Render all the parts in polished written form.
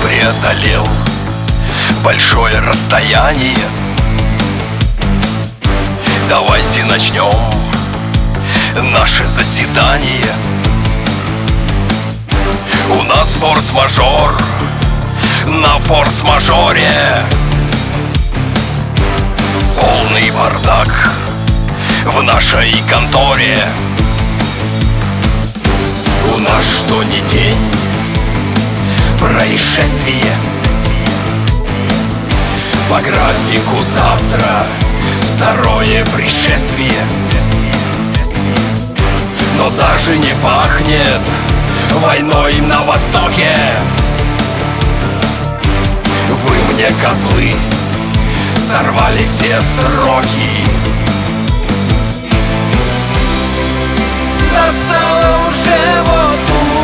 преодолел большое расстояние. Давайте начнем наше заседание. У нас форс-мажор на форс-мажоре. Полный бардак в нашей конторе. У нас что ни день происшествие. По графику завтра второе пришествие. Но даже не пахнет войной на Востоке. Вы мне, козлы, сорвали все сроки. Настало уже вот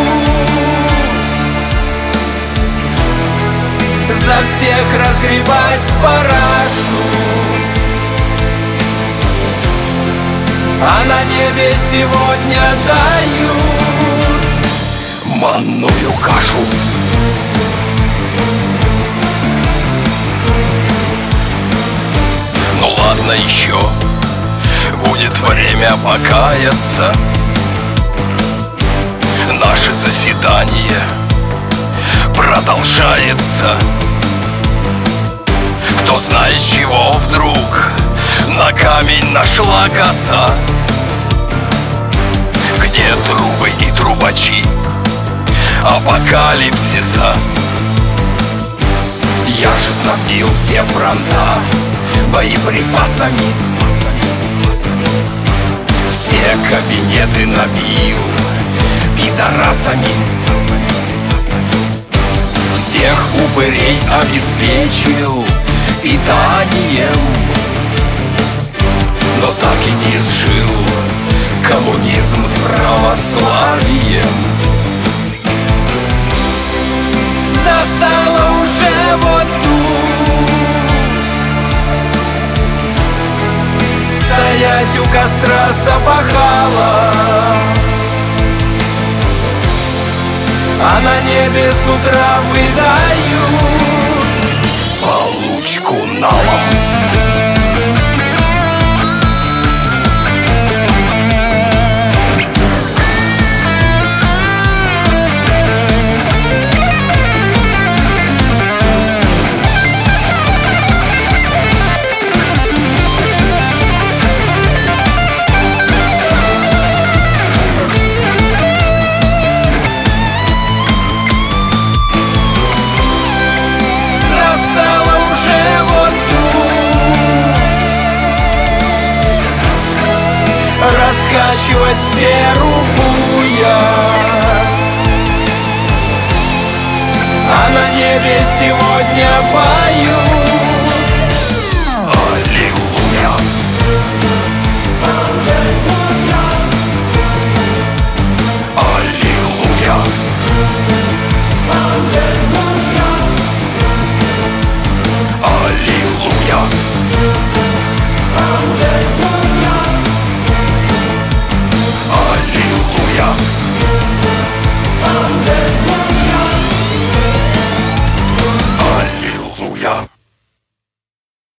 тут за всех разгребать парашу. А на небе сегодня дают манную кашу. Ну ладно, еще будет время покаяться. Наше заседание продолжается. Кто знает, чего вдруг на камень нашла коса. Где трубы и трубачи апокалипсиса? Я же снабдил все фронта боеприпасами. Все кабинеты набил пидорасами. Всех упырей обеспечил питанием. Но так и не сжил коммунизм с православием. Достало уже вот тут стоять у костра с опахалом. А на небе с утра выдают получку налом.